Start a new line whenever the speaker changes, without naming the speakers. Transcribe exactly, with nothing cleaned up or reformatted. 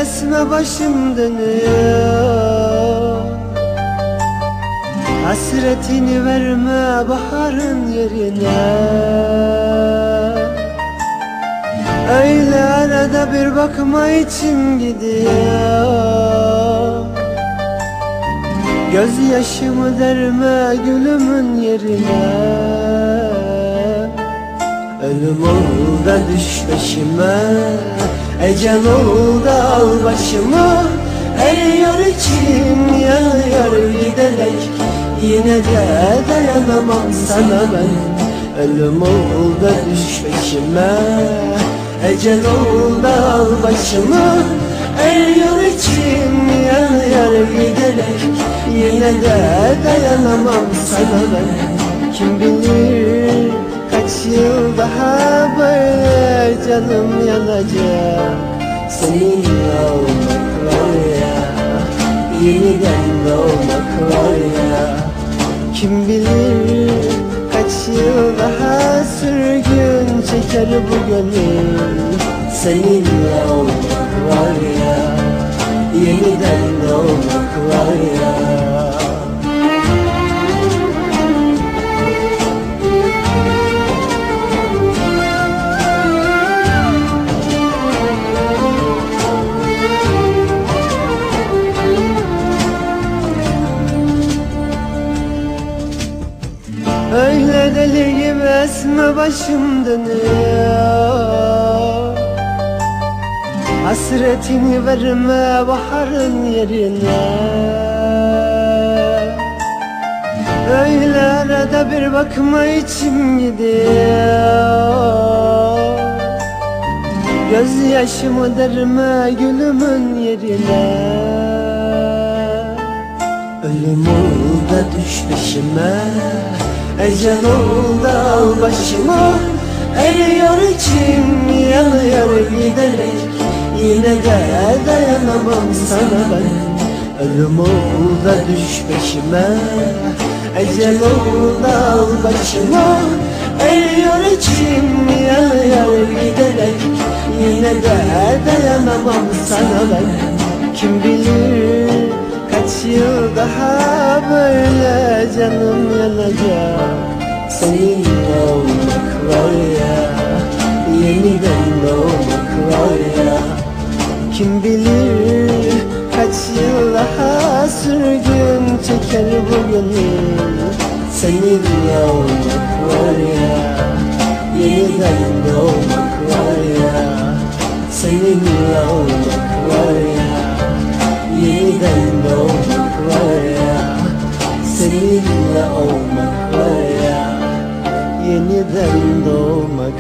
esme başım dönüyor. Hasretini verme baharın yerine. Öyle arada bir bakma içim gidiyor. Gözyaşımı derme gülümün yerine. Ölüm ol da düş peşime, ecel ol da al başımı. Eriyor içim yanıyor giderek, yine de dayanamam sana ben. Ölüm ol da düş peşime, ecel ol da al başımı. Eriyor içim yanıyor giderek, yine de dayanamam sana ben. Kim bilir kaç yıl daha böyle canım yanacak. Seninle olmak var ya, yeniden doğmak var ya. Kim bilir kaç yıl daha sürgün çeker bu gönül. Seninle olmak var ya, yeniden doğmak var ya. Öyle deli gibi esme başım dönüyor. Hasretini verme baharın yerine. Öyle arada bir bakma içim gidiyor. Gözyaşımı derme gülümün yerine. Ölüm ol da düş peşime, ecel ol da al başıma. Eriyor içim yanıyor giderek, yine de dayanamam sana ben. Ölüm ol da düş peşime, ecel ol da al başıma. Eriyor içim yanıyor giderek, yine de dayanamam sana ben. Kim bilir kaç yıl daha böyle canım yanacak. Seninle olmak var ya, yeniden doğmak var ya. Kim bilir kaç yıl daha sürgün çeker bu gönül. Seninle olmak var ya, yeniden doğmak var ya. Seninle olmak var ya, yeniden doğmak var ya. Seninle olmak var ya, yeniden doğmak